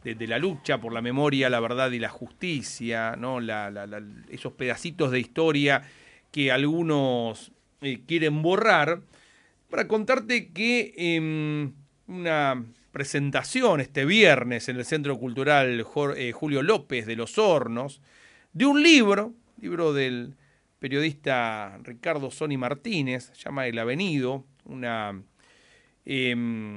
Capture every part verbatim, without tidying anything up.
de, de la lucha por la memoria, la verdad y la justicia, ¿no? La, la, la, esos pedacitos de historia que algunos eh, quieren borrar, para contarte que eh, una presentación este viernes en el Centro Cultural eh, Julio López de Los Hornos, de un libro, libro del periodista Ricardo Sony Martínez, se llama El Avenido, una, eh,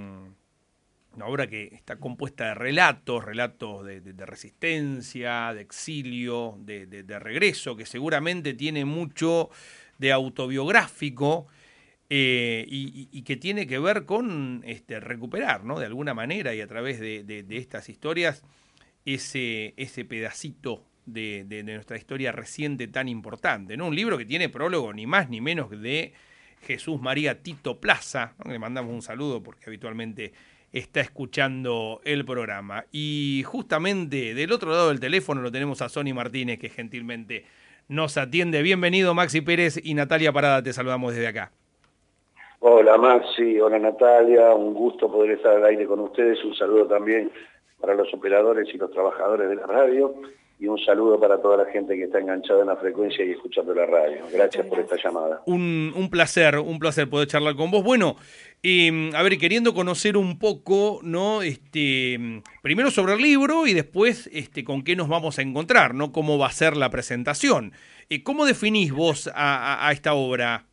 una obra que está compuesta de relatos, relatos de, de, de resistencia, de exilio, de, de, de regreso, que seguramente tiene mucho de autobiográfico, Eh, y, y que tiene que ver con este, recuperar, ¿no? De alguna manera y a través de, de, de estas historias ese, ese pedacito de, de, de nuestra historia reciente tan importante, ¿no? Un libro que tiene prólogo ni más ni menos de Jesús María Tito Plaza, ¿no? Le mandamos un saludo porque habitualmente está escuchando el programa. Y justamente del otro lado del teléfono lo tenemos a Sony Martínez, que gentilmente nos atiende. Bienvenido, Maxi Pérez y Natalia Parada, te saludamos desde acá. Hola Maxi, hola Natalia, un gusto poder estar al aire con ustedes, un saludo también para los operadores y los trabajadores de la radio y un saludo para toda la gente que está enganchada en la frecuencia y escuchando la radio. Gracias por esta llamada. Un, un placer, un placer poder charlar con vos. Bueno, eh, a ver, queriendo conocer un poco, ¿no? Este, primero sobre el libro y después este, con qué nos vamos a encontrar, ¿no? Cómo va a ser la presentación. Eh, ¿Cómo definís vos a, a, a esta obra?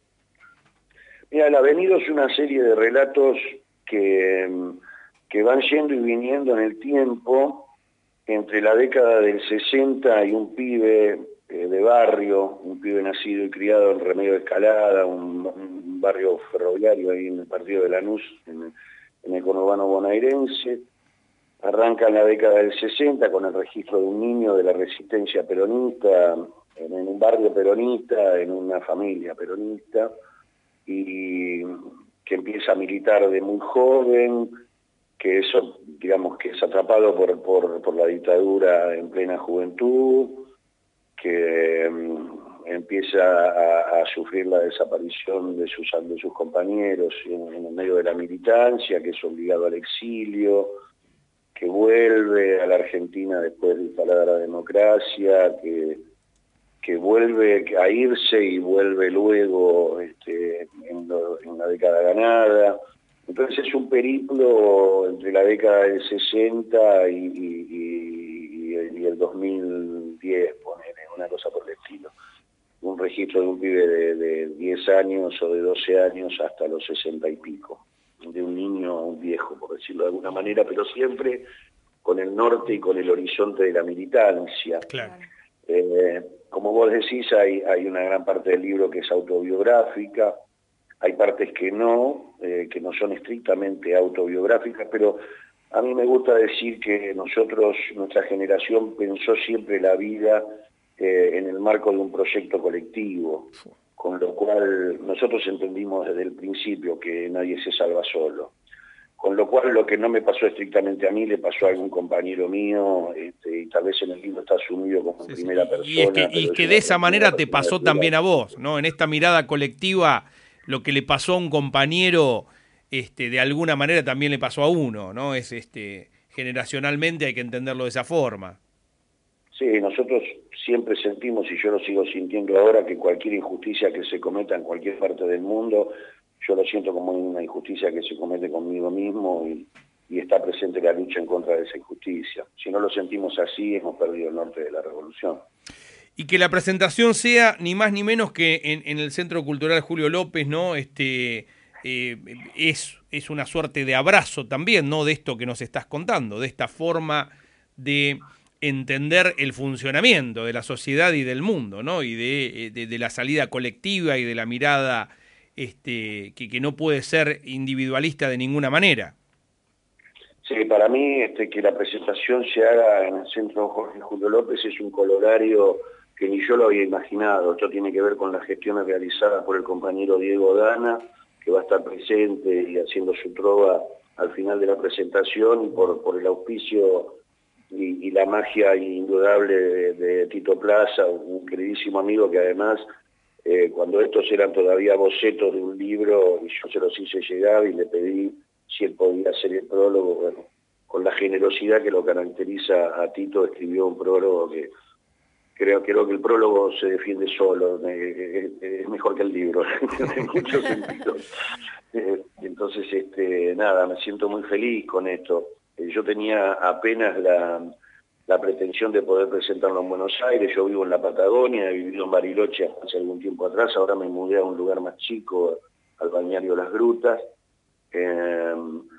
Mira, El Avenido es una serie de relatos que, que van yendo y viniendo en el tiempo entre la década del sesenta y un pibe eh, de barrio, un pibe nacido y criado en Remedio de Escalada, un, un barrio ferroviario ahí en el partido de Lanús, en, en el conurbano bonaerense. Arranca en la década del sesenta con el registro de un niño de la resistencia peronista, en, en un barrio peronista, en una familia peronista, y que empieza a militar de muy joven, que eso, digamos, que es atrapado por, por, por la dictadura en plena juventud, que um, empieza a, a sufrir la desaparición de sus, de sus compañeros en, en el medio de la militancia, que es obligado al exilio, que vuelve a la Argentina después de instalar la democracia, que que vuelve a irse y vuelve luego este, en, lo, en la década ganada. Entonces es un periplo entre la década del sesenta y, y, y, y el dos mil diez, ponele, una cosa por el estilo. Un registro de un pibe de, de diez años o de doce años hasta los sesenta y pico. De un niño a un viejo, por decirlo de alguna manera, pero siempre con el norte y con el horizonte de la militancia. Claro. Eh, como vos decís, hay, hay una gran parte del libro que es autobiográfica, hay partes que no, eh, que no son estrictamente autobiográficas, pero a mí me gusta decir que nosotros, nuestra generación, pensó siempre la vida eh, en el marco de un proyecto colectivo, con lo cual nosotros entendimos desde el principio que nadie se salva solo. Con lo cual, lo que no me pasó estrictamente a mí, le pasó a algún compañero mío, este, y tal vez en el libro está asumido como en Sí, sí. primera Y, persona. y es que, y pero que es de esa manera te persona pasó también a vos, ¿no? En esta mirada colectiva, lo que le pasó a un compañero, este, de alguna manera también le pasó a uno, ¿no? Es este, generacionalmente hay que entenderlo de esa forma. Sí, nosotros siempre sentimos, y yo lo sigo sintiendo ahora, que cualquier injusticia que se cometa en cualquier parte del mundo, yo lo siento como una injusticia que se comete conmigo mismo y, y está presente la lucha en contra de esa injusticia. Si no lo sentimos así, hemos perdido el norte de la revolución. Y que la presentación sea ni más ni menos que en, en el Centro Cultural Julio López, ¿no? Este, eh, es, es una suerte de abrazo también, ¿no? De esto que nos estás contando, de esta forma de entender el funcionamiento de la sociedad y del mundo, ¿no? Y de, de, de la salida colectiva y de la mirada este, que, que no puede ser individualista de ninguna manera. Sí, para mí este, que la presentación se haga en el Centro Jorge Julio López es un colorario que ni yo lo había imaginado. Esto tiene que ver con las gestiones realizadas por el compañero Diego Dana, que va a estar presente y haciendo su trova al final de la presentación, y por, por el auspicio y, y la magia indudable de, de Tito Plaza, un queridísimo amigo que además, eh, cuando estos eran todavía bocetos de un libro, y yo se los hice llegar y le pedí si él podía hacer el prólogo, bueno, con la generosidad que lo caracteriza a Tito, escribió un prólogo que creo, creo que el prólogo se defiende solo, eh, es mejor que el libro, en muchos sentidos. Eh, entonces, este, nada, me siento muy feliz con esto. Eh, yo tenía apenas la, la pretensión de poder presentarlo en Buenos Aires. Yo vivo en la Patagonia, he vivido en Bariloche hace algún tiempo atrás, ahora me mudé a un lugar más chico, al balneario Las Grutas. Eh,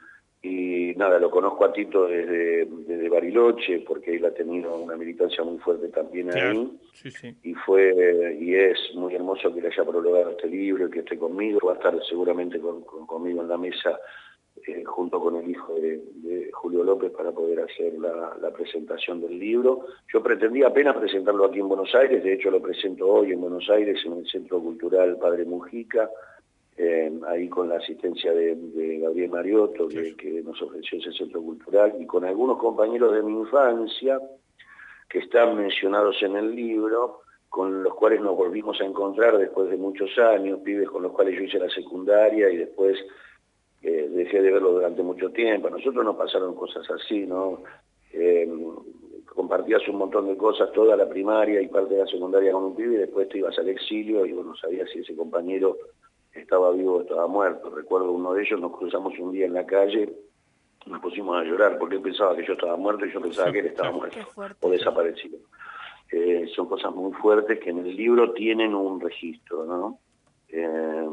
y nada, lo conozco a Tito desde, desde Bariloche, porque él ha tenido una militancia muy fuerte también claro. ahí. Sí, sí. Y fue y es muy hermoso que le haya prologado este libro y que esté conmigo. Va a estar seguramente con, con, conmigo en la mesa, eh, junto con el hijo de, de Julio López, para poder hacer la, la presentación del libro. Yo pretendía apenas presentarlo aquí en Buenos Aires, de hecho lo presento hoy en Buenos Aires, en el Centro Cultural Padre Mujica, eh, ahí con la asistencia de, de Gabriel Mariotto, que, que nos ofreció ese centro cultural, y con algunos compañeros de mi infancia, que están mencionados en el libro, con los cuales nos volvimos a encontrar después de muchos años, pibes con los cuales yo hice la secundaria y después eh, dejé de verlo durante mucho tiempo. A nosotros nos pasaron cosas así, ¿no? Eh, compartías un montón de cosas, toda la primaria y parte de la secundaria con un pibe, y después te ibas al exilio y vos no sabías si ese compañero estaba vivo o estaba muerto. Recuerdo uno de ellos, nos cruzamos un día en la calle, nos pusimos a llorar porque él pensaba que yo estaba muerto y yo pensaba que él estaba muerto o desaparecido. Eh, son cosas muy fuertes que en el libro tienen un registro, ¿no? Eh,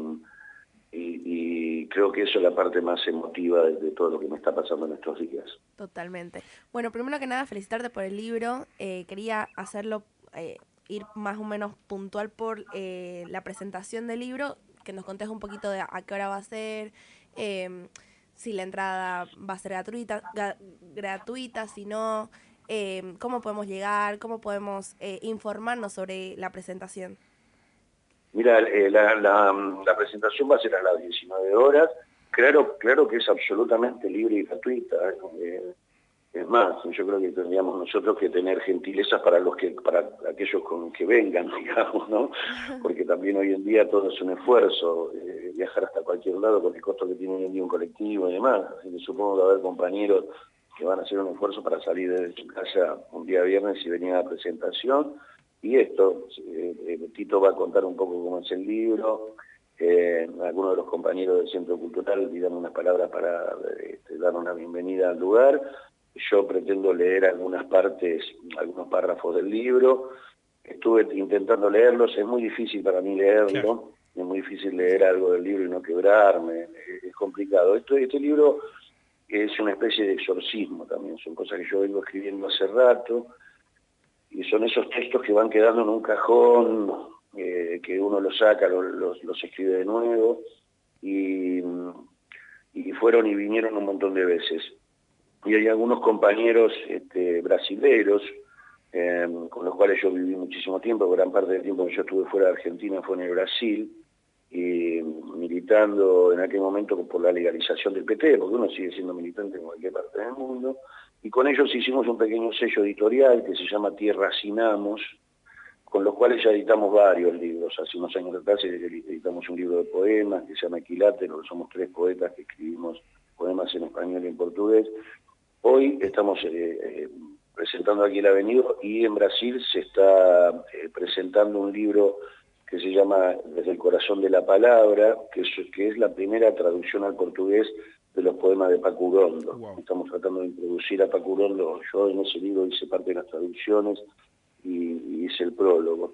y, y creo que eso es la parte más emotiva de, de todo lo que me está pasando en estos días. Totalmente. Bueno, primero que nada, felicitarte por el libro. Eh, quería hacerlo, eh, ir más o menos puntual por eh, la presentación del libro, que nos contés un poquito de a qué hora va a ser, eh, si la entrada va a ser gratuita, ga, gratuita, si no, eh, cómo podemos llegar, cómo podemos eh, informarnos sobre la presentación. Mira, eh, la, la, la presentación va a ser a las diecinueve horas. Claro, claro que es absolutamente libre y gratuita. Eh, es más, yo creo que tendríamos nosotros que tener gentilezas para los que, para aquellos con que vengan, digamos, ¿no? Porque también hoy en día todo es un esfuerzo, eh, viajar hasta cualquier lado con el costo que tiene hoy en día un colectivo y demás. Así que supongo que va a haber compañeros que van a hacer un esfuerzo para salir de su casa un día viernes y venir a la presentación. Y esto, eh, eh, Tito va a contar un poco cómo es el libro, eh, algunos de los compañeros del Centro Cultural dirán unas palabras para este, dar una bienvenida al lugar. Yo pretendo leer algunas partes, algunos párrafos del libro. Estuve intentando leerlos, es muy difícil para mí leerlo, claro. Es muy difícil leer algo del libro y no quebrarme, es complicado. Esto, este libro es una especie de exorcismo también, son cosas que yo vengo escribiendo hace rato, y son esos textos que van quedando en un cajón, eh, que uno los saca, los, los, los escribe de nuevo, y, y fueron y vinieron un montón de veces. Y hay algunos compañeros este, brasileros, eh, con los cuales yo viví muchísimo tiempo, gran parte del tiempo que yo estuve fuera de Argentina fue en el Brasil, y militando en aquel momento por la legalización del P T, porque uno sigue siendo militante en cualquier parte del mundo, y con ellos hicimos un pequeño sello editorial que se llama Tierra Sinamos, con los cuales ya editamos varios libros. Hace unos años atrás editamos un libro de poemas que se llama Equilátero, somos tres poetas que escribimos poemas en español y en portugués. Hoy estamos eh, eh, presentando aquí el Avenido, y en Brasil se está eh, presentando un libro que se llama Desde el corazón de la palabra, que es, que es la primera traducción al portugués de los poemas de Paco Urondo. Wow. Estamos tratando de introducir a Paco Urondo. Yo en ese libro hice parte de las traducciones y, y hice el prólogo.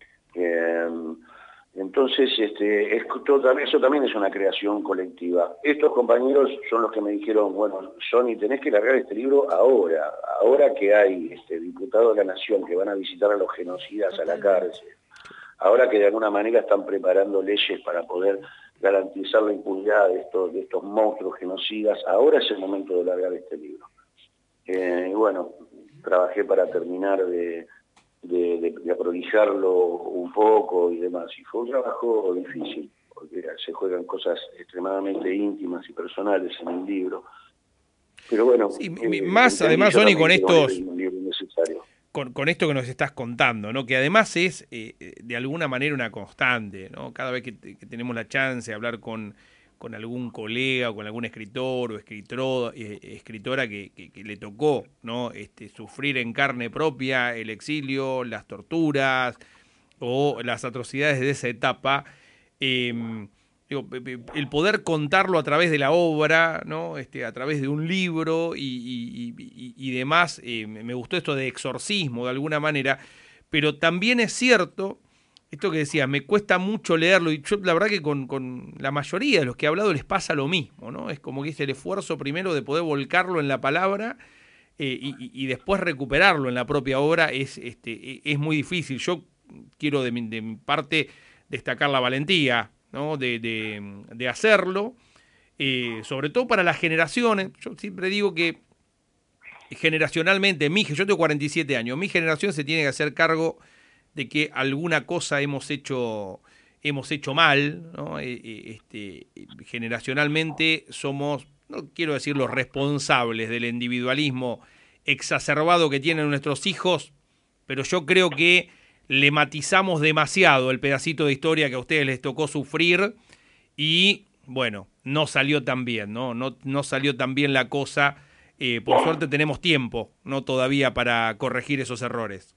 Eh, entonces, este, es, todo, eso también es una creación colectiva. Estos compañeros son los que me dijeron, bueno, Sonny, tenés que largar este libro ahora, ahora que hay este, diputados de la Nación que van a visitar a los genocidas a la cárcel, ahora que de alguna manera están preparando leyes para poder garantizar la impunidad de estos, de estos monstruos genocidas, ahora es el momento de largar este libro. Eh, y bueno, trabajé para terminar de, de, de, de prolijarlo un poco y demás, y fue un trabajo difícil, porque se juegan cosas extremadamente íntimas y personales en el libro. Pero bueno, sí, eh, más además, Sonny, con estos... Un libro necesario. Con, con esto que nos estás contando, ¿no? Que además es eh, de alguna manera una constante, ¿no? Cada vez que, que tenemos la chance de hablar con, con algún colega o con algún escritor o escritor, eh, escritora que, que, que le tocó, ¿no? Este, sufrir en carne propia el exilio, las torturas o las atrocidades de esa etapa. Eh, digo, el poder contarlo a través de la obra, ¿no? Este, a través de un libro y, y, y, y demás, eh, me gustó esto de exorcismo de alguna manera, pero también es cierto esto que decía, me cuesta mucho leerlo, y yo la verdad que con, con la mayoría de los que he hablado les pasa lo mismo, ¿no? Es como que es el esfuerzo primero de poder volcarlo en la palabra eh, y, y después recuperarlo en la propia obra es, este, es muy difícil. Yo quiero de mi, de mi parte destacar la valentía, ¿no? de, de, de hacerlo, eh, sobre todo para las generaciones. Yo siempre digo que generacionalmente, mi, yo tengo cuarenta y siete años, mi generación se tiene que hacer cargo de que alguna cosa hemos hecho hemos hecho mal, ¿no? Este, generacionalmente somos, no quiero decir los responsables del individualismo exacerbado que tienen nuestros hijos, pero yo creo que le matizamos demasiado el pedacito de historia que a ustedes les tocó sufrir y, bueno, no salió tan bien, ¿no? No, no salió tan bien la cosa. Eh, por suerte tenemos tiempo, ¿no? Todavía para corregir esos errores.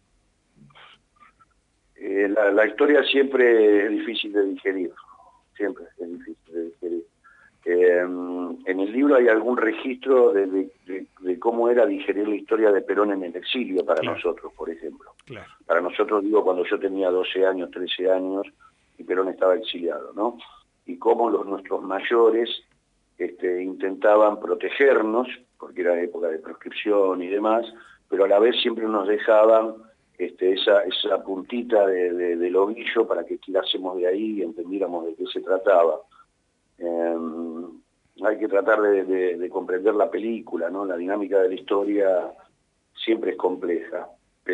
Eh, la, la historia siempre es difícil de digerir, siempre es difícil de digerir. Eh, en el libro hay algún registro de, de, de, de cómo era digerir la historia de Perón en el exilio para claro. nosotros, por ejemplo. Claro. Para nosotros, digo, cuando yo tenía doce años, trece años, y Perón estaba exiliado, ¿no? Y cómo los nuestros mayores este, intentaban protegernos, porque era época de proscripción y demás, pero a la vez siempre nos dejaban Este, esa, esa puntita de, de, del ovillo para que tirásemos de ahí y entendiéramos de qué se trataba. Eh, hay que tratar de, de, de comprender la película, ¿no? La dinámica de la historia siempre es compleja,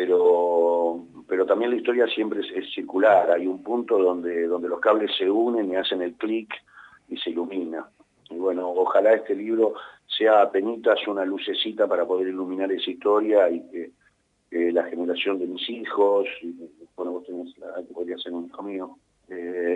pero, pero también la historia siempre es, es circular. Hay un punto donde, donde los cables se unen y hacen el clic y se ilumina. Y bueno, ojalá este libro sea apenitas una lucecita para poder iluminar esa historia y que Eh, la generación de mis hijos, y, bueno, vos tenés la que podría ser un hijo mío. Eh,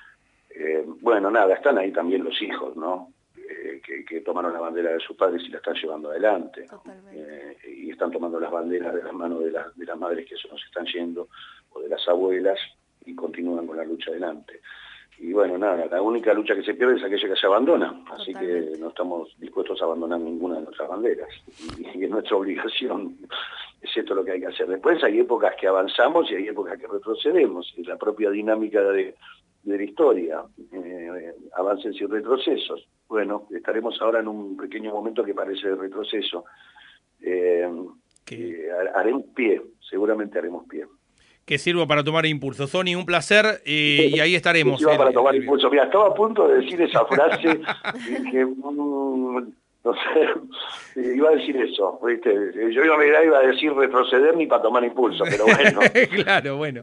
eh, bueno, nada, están ahí también los hijos, ¿no? Eh, que, que tomaron la bandera de sus padres y la están llevando adelante. Eh, y están tomando las banderas de las manos de, la, de las madres que se nos están yendo, o de las abuelas, y continúan con la lucha adelante. Y bueno, nada, la única lucha que se pierde es aquella que se abandona, así que no estamos dispuestos a abandonar ninguna de nuestras banderas, y, y es nuestra obligación, es esto lo que hay que hacer. Después hay épocas que avanzamos y hay épocas que retrocedemos, es la propia dinámica de, de la historia, eh, avances y retrocesos. Bueno, estaremos ahora en un pequeño momento que parece de retroceso, eh, eh, haremos pie, seguramente haremos pie. Que sirva para tomar impulso. Sony, un placer eh, y ahí estaremos. Que sirva para tomar el, impulso. Mira, estaba a punto de decir esa frase y que, mm, no sé, iba a decir eso, ¿viste? Yo en realidad iba a decir retroceder ni para tomar impulso, pero bueno. Claro, bueno.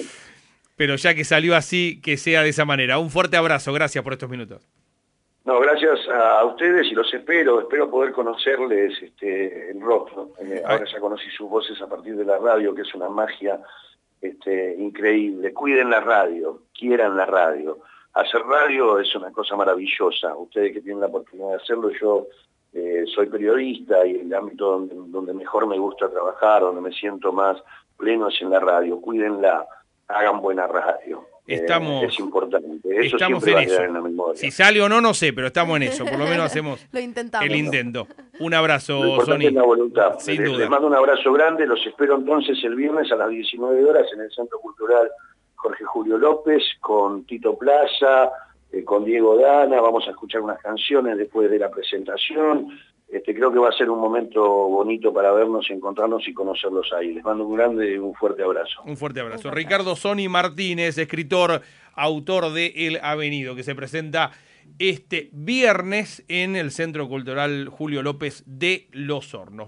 Pero ya que salió así, que sea de esa manera. Un fuerte abrazo, gracias por estos minutos. No, gracias a ustedes y los espero, espero poder conocerles este, en rostro. Eh, ahora ya conocí sus voces a partir de la radio, que es una magia Este, increíble. Cuiden la radio, quieran la radio. Hacer radio es una cosa maravillosa. Ustedes que tienen la oportunidad de hacerlo, yo eh, soy periodista y el ámbito donde, donde mejor me gusta trabajar, donde me siento más pleno es en la radio. Cuídenla, hagan buena radio. Estamos, eh, es importante. Eso estamos siempre en va a quedar eso. en la memoria. Si sale o no, no sé, pero estamos en eso. Por lo menos hacemos lo intentamos. El intento. Un abrazo, Lo importante Sony. es la voluntad. Sin les, duda. les mando un abrazo grande. Los espero entonces el viernes a las diecinueve horas en el Centro Cultural Jorge Julio López, con Tito Plaza, eh, con Diego Dana. Vamos a escuchar unas canciones después de la presentación. Este, creo que va a ser un momento bonito para vernos, encontrarnos y conocerlos ahí. Les mando un grande y un fuerte abrazo. Un fuerte abrazo. Un fuerte. Ricardo Sony Martínez, escritor, autor de El Avenido, que se presenta este viernes en el Centro Cultural Julio López de Los Hornos.